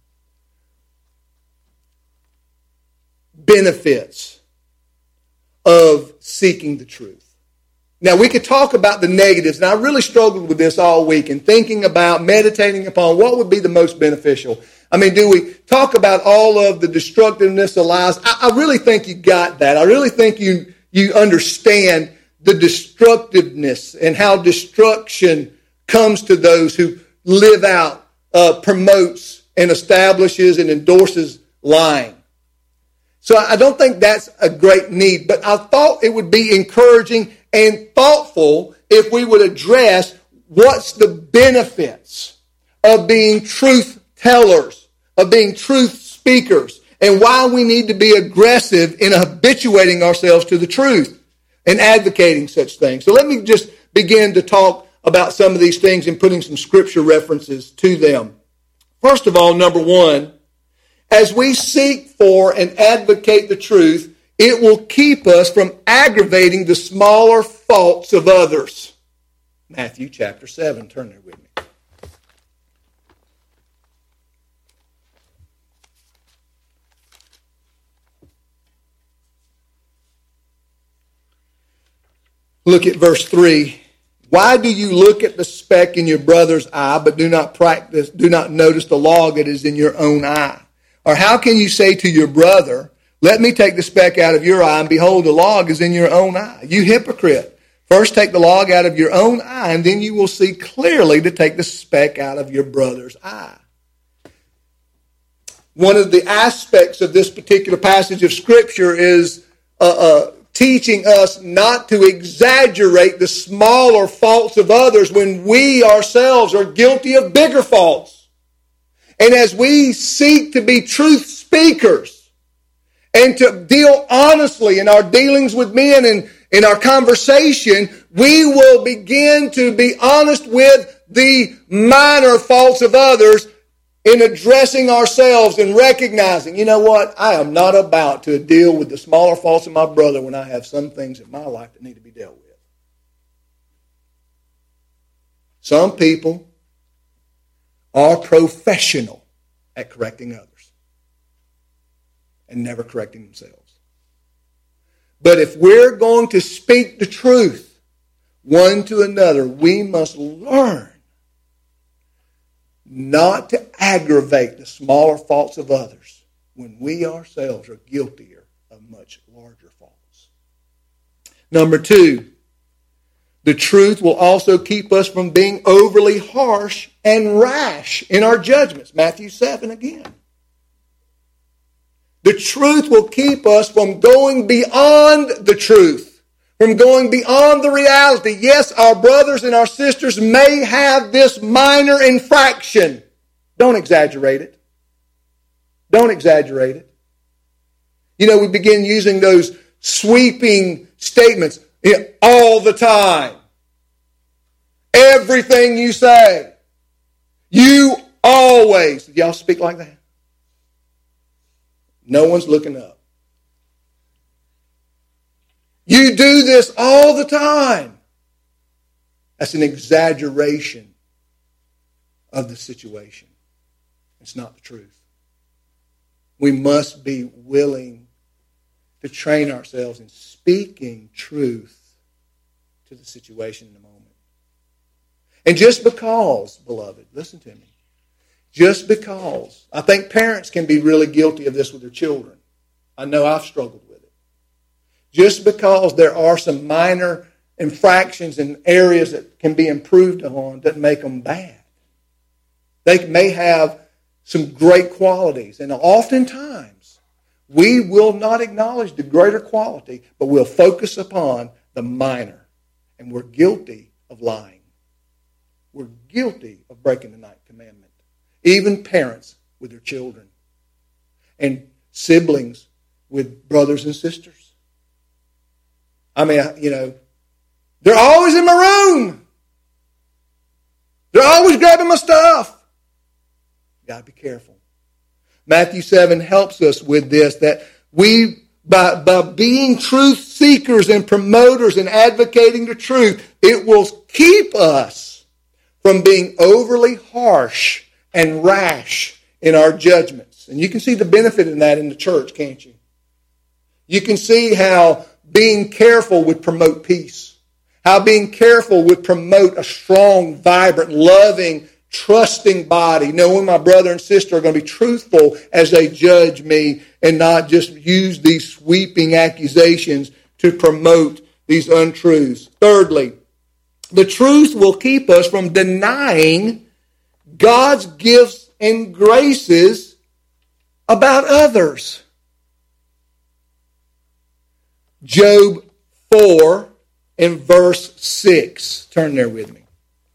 benefits of seeking the truth. Now, we could talk about the negatives, and I really struggled with this all week and thinking about, meditating upon what would be the most beneficial. I mean, do we talk about all of the destructiveness of lies? I, I really think you got that. I really think you, you understand the destructiveness and how destruction comes to those who live out, uh, promotes, and establishes and endorses lying. So I don't think that's a great need, but I thought it would be encouraging and thoughtful if we would address what's the benefits of being truth tellers, of being truth speakers, and why we need to be aggressive in habituating ourselves to the truth and advocating such things. So let me just begin to talk about some of these things and putting some scripture references to them. First of all, number one, as we seek for and advocate the truth, it will keep us from aggravating the smaller faults of others. Matthew chapter seven. Turn there with me. Look at verse three. Why do you look at the speck in your brother's eye, but do not practice, do not notice the log that is in your own eye? Or how can you say to your brother, let me take the speck out of your eye, and behold, the log is in your own eye? You hypocrite. First take the log out of your own eye, and then you will see clearly to take the speck out of your brother's eye. One of the aspects of this particular passage of Scripture is uh, uh, teaching us not to exaggerate the smaller faults of others when we ourselves are guilty of bigger faults. And as we seek to be truth speakers and to deal honestly in our dealings with men and in our conversation, we will begin to be honest with the minor faults of others in addressing ourselves and recognizing, you know what, I am not about to deal with the smaller faults of my brother when I have some things in my life that need to be dealt with. Some people are professional at correcting others and never correcting themselves. But if we're going to speak the truth one to another, we must learn not to aggravate the smaller faults of others when we ourselves are guiltier of much larger faults. Number two, the truth will also keep us from being overly harsh and rash in our judgments. Matthew seven again. The truth will keep us from going beyond the truth, from going beyond the reality. Yes, our brothers and our sisters may have this minor infraction. Don't exaggerate it. Don't exaggerate it. You know, we begin using those sweeping statements all the time. Everything you say. You always. Did y'all speak like that? No one's looking up. You do this all the time. That's an exaggeration of the situation. It's not the truth. We must be willing to train ourselves in speaking truth to the situation in the moment. And just because, beloved, listen to me, just because, I think parents can be really guilty of this with their children. I know I've struggled with it. Just because there are some minor infractions in areas that can be improved on doesn't make them bad. They may have some great qualities, and oftentimes we will not acknowledge the greater quality, but we'll focus upon the minor, and we're guilty of lying. We're guilty of breaking the ninth commandment. Even parents with their children. And siblings with brothers and sisters. I mean, you know, they're always in my room. They're always grabbing my stuff. You got to be careful. Matthew seven helps us with this, that we by, by being truth seekers and promoters and advocating the truth, it will keep us from being overly harsh and rash in our judgments. And you can see the benefit in that in the church, can't you? You can see how being careful would promote peace. How being careful would promote a strong, vibrant, loving, trusting body, knowing my brother and sister are going to be truthful as they judge me and not just use these sweeping accusations to promote these untruths. Thirdly, the truth will keep us from denying God's gifts and graces about others. Job four and verse six. Turn there with me.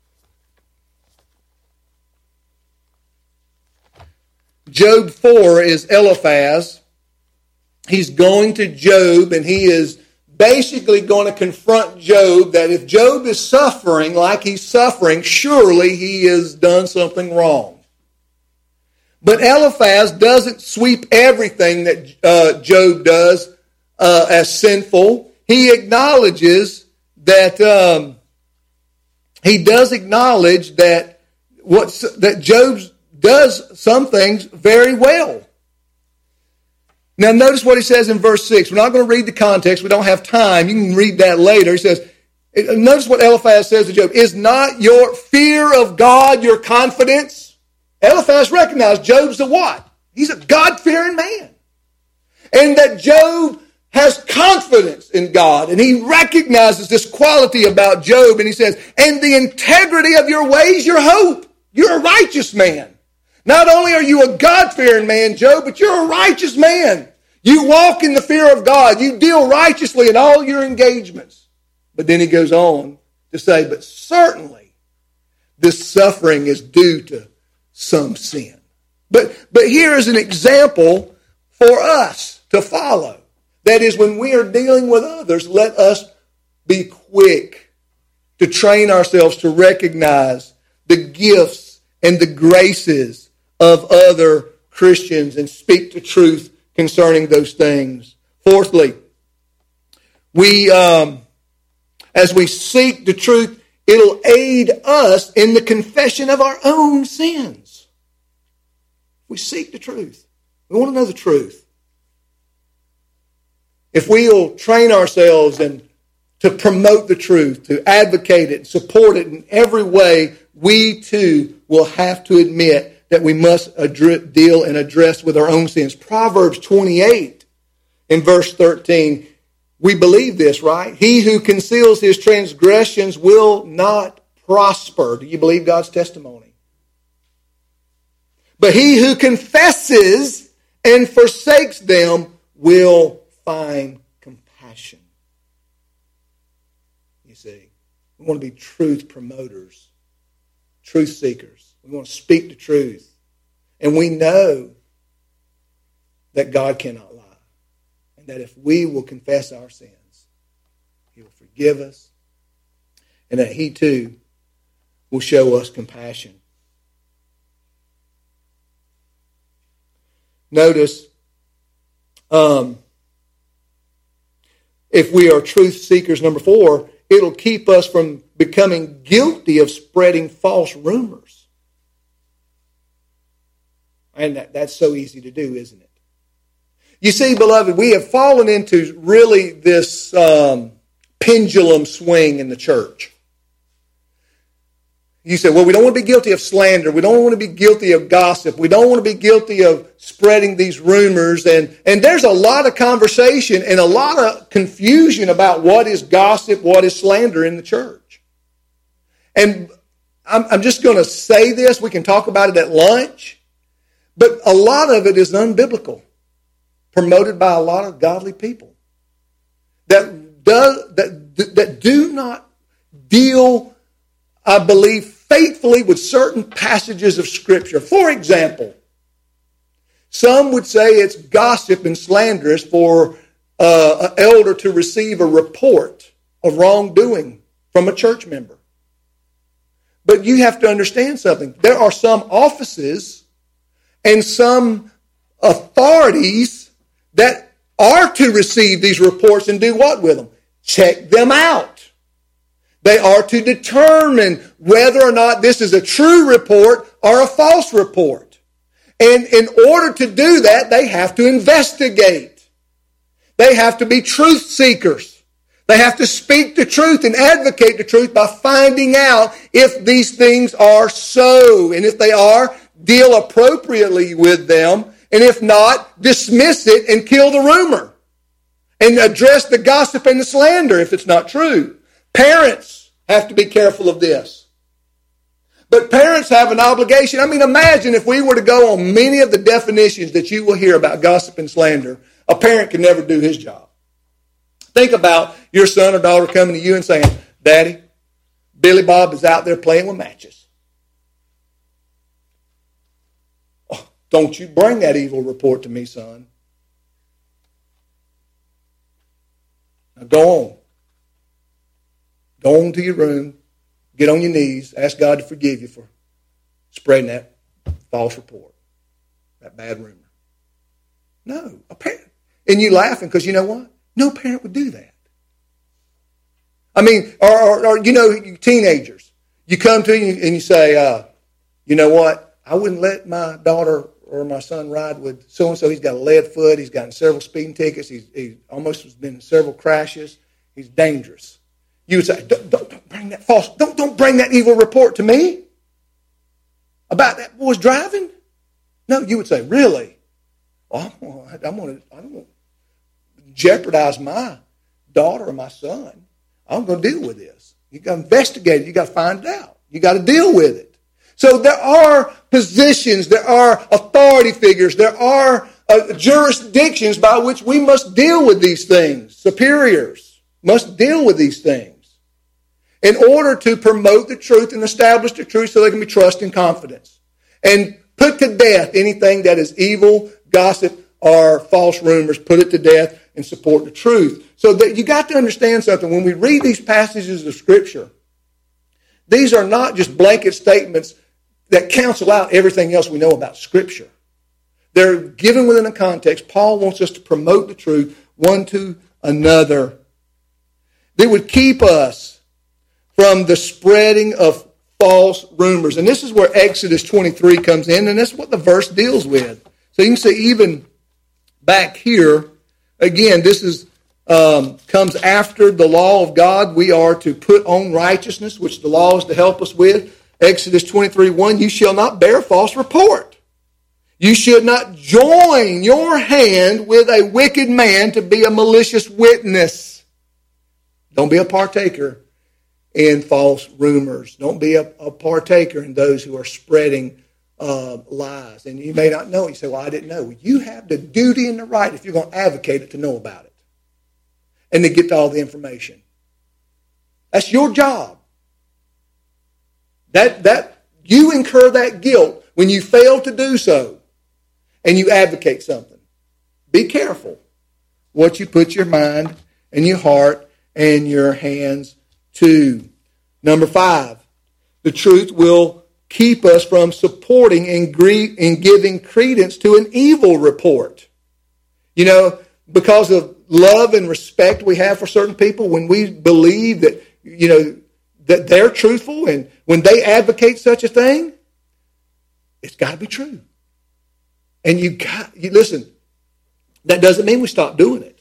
Job four is Eliphaz. He's going to Job, and he is basically going to confront Job that if Job is suffering like he's suffering, surely he has done something wrong. But Eliphaz doesn't sweep everything that uh, Job does uh, as sinful. He acknowledges that um, he does acknowledge that what that Job does some things very well. Now notice what he says in verse six. We're not going to read the context. We don't have time. You can read that later. He says, notice what Eliphaz says to Job. Is not your fear of God your confidence? Eliphaz recognized Job's a what? He's a God-fearing man. And that Job has confidence in God. And he recognizes this quality about Job. And he says, and the integrity of your ways, your hope. You're a righteous man. Not only are you a God-fearing man, Job, but you're a righteous man. You walk in the fear of God. You deal righteously in all your engagements. But then he goes on to say, but certainly this suffering is due to some sin. But, but here is an example for us to follow. That is, when we are dealing with others, let us be quick to train ourselves to recognize the gifts and the graces of other Christians and speak the truth concerning those things. Fourthly, we, um, as we seek the truth, it'll aid us in the confession of our own sins. We seek the truth. We want to know the truth. If we'll train ourselves and to promote the truth, to advocate it, support it in every way, we too will have to admit that we must addre- deal and address with our own sins. Proverbs twenty-eight in verse thirteen, we believe this, right? He who conceals his transgressions will not prosper. Do you believe God's testimony? But he who confesses and forsakes them will find compassion. You see, we want to be truth promoters, truth seekers. We want to speak the truth. And we know that God cannot lie. And that if we will confess our sins, He will forgive us. And that He too will show us compassion. Notice, um, if we are truth seekers, number four, it'll keep us from becoming guilty of spreading false rumors. And that, that's so easy to do, isn't it? You see, beloved, we have fallen into really this um, pendulum swing in the church. You say, well, we don't want to be guilty of slander. We don't want to be guilty of gossip. We don't want to be guilty of spreading these rumors. And, and there's a lot of conversation and a lot of confusion about what is gossip, what is slander in the church. And I'm, I'm just going to say this. We can talk about it at lunch. But a lot of it is unbiblical, promoted by a lot of godly people that does that, that do not deal, I believe, faithfully with certain passages of Scripture. For example, some would say it's gossip and slanderous for uh, an elder to receive a report of wrongdoing from a church member. But you have to understand something. There are some offices and some authorities that are to receive these reports and do what with them? Check them out. They are to determine whether or not this is a true report or a false report. And in order to do that, they have to investigate. They have to be truth seekers. They have to speak the truth and advocate the truth by finding out if these things are so. And if they are, deal appropriately with them. And if not, dismiss it and kill the rumor. And address the gossip and the slander if it's not true. Parents have to be careful of this. But parents have an obligation. I mean, imagine if we were to go on many of the definitions that you will hear about gossip and slander. A parent can never do his job. Think about your son or daughter coming to you and saying, Daddy, Billy Bob is out there playing with matches. Oh, don't you bring that evil report to me, son. Now go on. Go on to your room. Get on your knees. Ask God to forgive you for spreading that false report, that bad rumor. No, a parent. And you laughing because you know what? No parent would do that. I mean, or, or, or you know, teenagers. You come to you and you say, uh, you know what? I wouldn't let my daughter or my son ride with so-and-so. He's got a lead foot. He's gotten several speeding tickets. He's, he almost has been in several crashes. He's dangerous. You would say, don't, don't, don't bring that false, don't, don't bring that evil report to me about that boy's driving. No, you would say, really? Well, I'm going to, I'm going to jeopardize my daughter or my son. I'm going to deal with this. You got to investigate it. You got to find it out. You got to deal with it. So there are positions, there are authority figures, there are uh, jurisdictions by which we must deal with these things. Superiors must deal with these things in order to promote the truth and establish the truth so there can be trust and confidence. And put to death anything that is evil, gossip, or false rumors. Put it to death and support the truth. So that you got to understand something. When we read these passages of Scripture, these are not just blanket statements that cancel out everything else we know about Scripture. They're given within a context. Paul wants us to promote the truth one to another. They would keep us from the spreading of false rumors. And this is where Exodus twenty-three comes in, and that's what the verse deals with. So you can see even back here, again, this is um, comes after the law of God. We are to put on righteousness, which the law is to help us with. Exodus twenty-three one, you shall not bear false report. You should not join your hand with a wicked man to be a malicious witness. Don't be a partaker in false rumors. Don't be a, a partaker in those who are spreading uh, lies. And you may not know. You say, well, I didn't know. Well, you have the duty and the right, if you're going to advocate it, to know about it and to get to all the information. That's your job. That that you incur that guilt when you fail to do so and you advocate something. Be careful what you put your mind and your heart and your hands to. Number five, the truth will keep us from supporting and, gre- and giving credence to an evil report. You know, because of love and respect we have for certain people, when we believe that, you know, that they're truthful, and when they advocate such a thing, it's got to be true. And you got, you listen, that doesn't mean we stop doing it.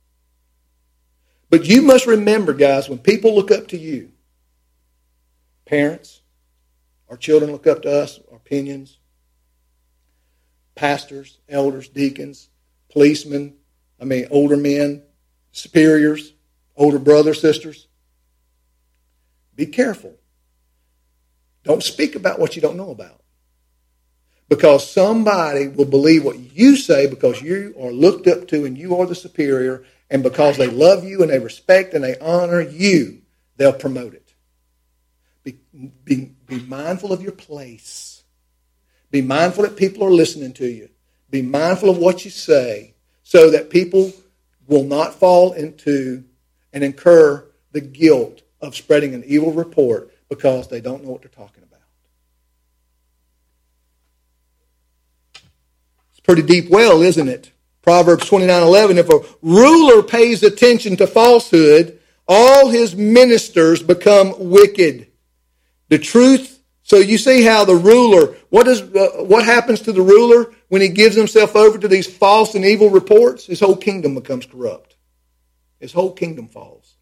But you must remember, guys, when people look up to you, parents, our children look up to us, our opinions, pastors, elders, deacons, policemen, I mean, older men, superiors, older brothers, sisters. Be careful. Don't speak about what you don't know about. Because somebody will believe what you say because you are looked up to and you are the superior, and because they love you and they respect and they honor you, they'll promote it. Be, be, be mindful of your place. Be mindful that people are listening to you. Be mindful of what you say so that people will not fall into and incur the guilt of spreading an evil report because they don't know what they're talking about. It's a pretty deep well, isn't it? Proverbs twenty-nine eleven, if a ruler pays attention to falsehood, all his ministers become wicked. The truth, so you see how the ruler, what is uh, what happens to the ruler when he gives himself over to these false and evil reports? His whole kingdom becomes corrupt. His whole kingdom falls.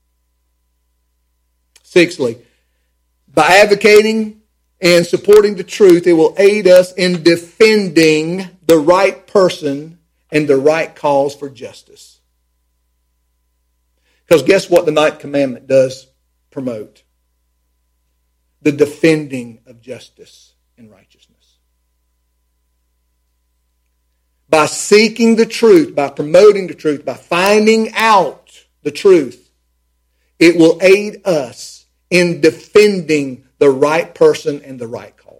Sixthly, by advocating and supporting the truth, it will aid us in defending the right person and the right cause for justice. Because guess what the ninth commandment does promote? The defending of justice and righteousness. By seeking the truth, by promoting the truth, by finding out the truth, it will aid us in defending the right person and the right cause.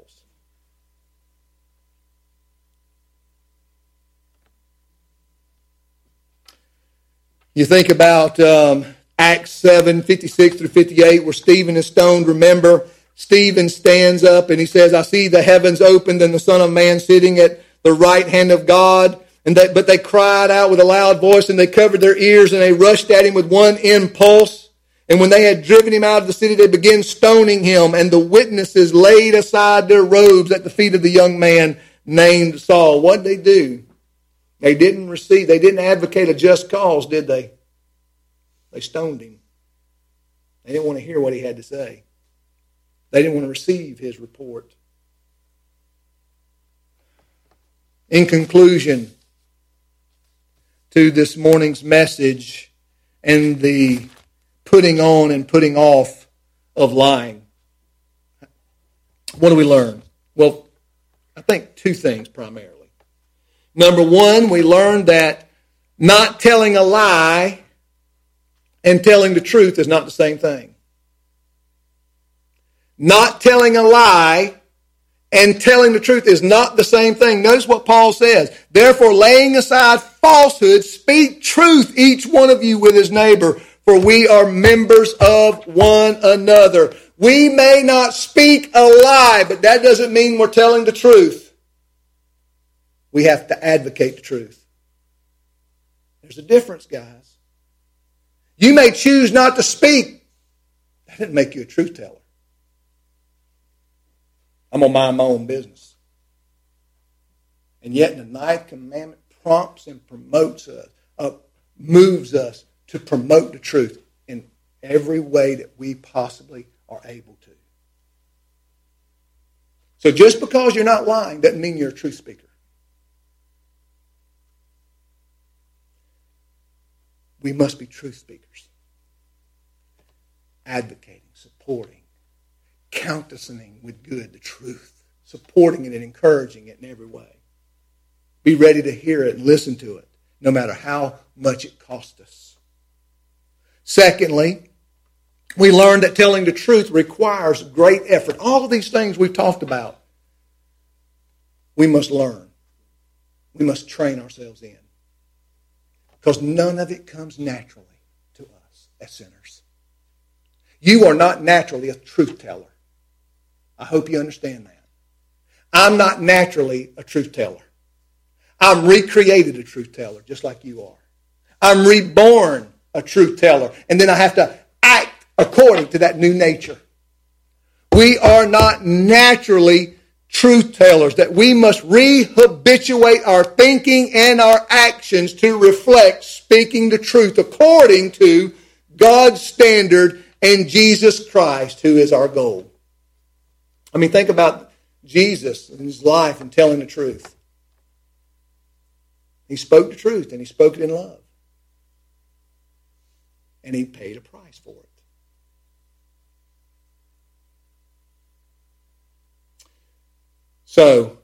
You think about um, Acts seven, fifty-six through fifty-eight, where Stephen is stoned. Remember, Stephen stands up and he says, I see the heavens opened and the Son of Man sitting at the right hand of God. And they, but they cried out with a loud voice and they covered their ears and they rushed at him with one impulse. And when they had driven him out of the city, they began stoning him. And the witnesses laid aside their robes at the feet of the young man named Saul. What did they do? They didn't receive, they didn't advocate a just cause, did they? They stoned him. They didn't want to hear what he had to say. They didn't want to receive his report. In conclusion to this morning's message and the putting on and putting off of lying, what do we learn? Well, I think two things primarily. Number one, we learned that not telling a lie and telling the truth is not the same thing. Not telling a lie and telling the truth is not the same thing. Notice what Paul says. Therefore, laying aside falsehood, speak truth, each one of you with his neighbor, for we are members of one another. We may not speak a lie, but that doesn't mean we're telling the truth. We have to advocate the truth. There's a difference, guys. You may choose not to speak. That doesn't make you a truth teller. I'm going to mind my own business. And yet the ninth commandment prompts and promotes us, uh, moves us to promote the truth in every way that we possibly are able to. So just because you're not lying doesn't mean you're a truth speaker. We must be truth speakers. Advocating, supporting, countenancing with good the truth, supporting it and encouraging it in every way. Be ready to hear it and listen to it, no matter how much it costs us. Secondly, we learned that telling the truth requires great effort. All of these things we've talked about, we must learn. We must train ourselves in. Because none of it comes naturally to us as sinners. You are not naturally a truth teller. I hope you understand that. I'm not naturally a truth teller. I'm recreated a truth teller, just like you are. I'm reborn a truth teller. And then I have to act according to that new nature. We are not naturally truth tellers, that we must re-habituate our thinking and our actions to reflect speaking the truth according to God's standard and Jesus Christ, who is our goal. I mean, think about Jesus and his life and telling the truth. He spoke the truth and he spoke it in love. And he paid a price for it. So,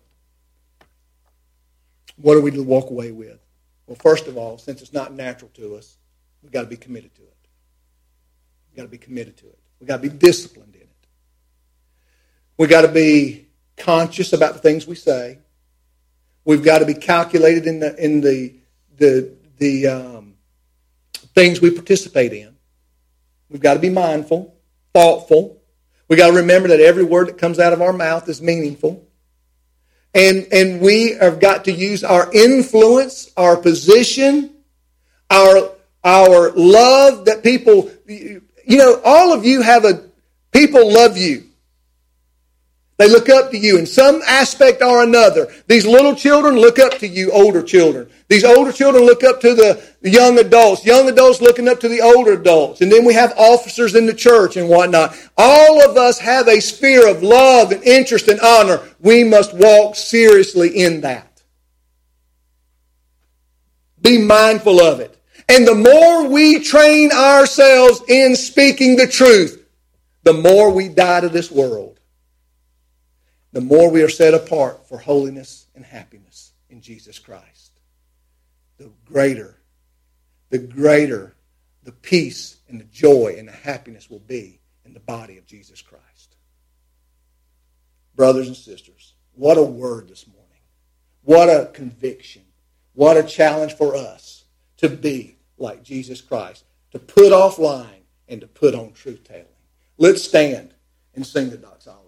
what are we to walk away with? Well, first of all, since it's not natural to us, we've got to be committed to it. We've got to be committed to it. We've got to be disciplined in it. We've got to be conscious about the things we say. We've got to be calculated in the in the the the um, things we participate in. We've got to be mindful, thoughtful. We've got to remember that every word that comes out of our mouth is meaningful. And, and we have got to use our influence, our position, our, our love that people, you know, all of you have a, people love you. They look up to you in some aspect or another. These little children look up to you, older children. These older children look up to the young adults. Young adults looking up to the older adults. And then we have officers in the church and whatnot. All of us have a sphere of love and interest and honor. We must walk seriously in that. Be mindful of it. And the more we train ourselves in speaking the truth, the more we die to this world. The more we are set apart for holiness and happiness in Jesus Christ. The greater, the greater the peace and the joy and the happiness will be in the body of Jesus Christ. Brothers and sisters, what a word this morning. What a conviction. What a challenge for us to be like Jesus Christ. To put off lying and to put on truth-telling. Let's stand and sing the doxology.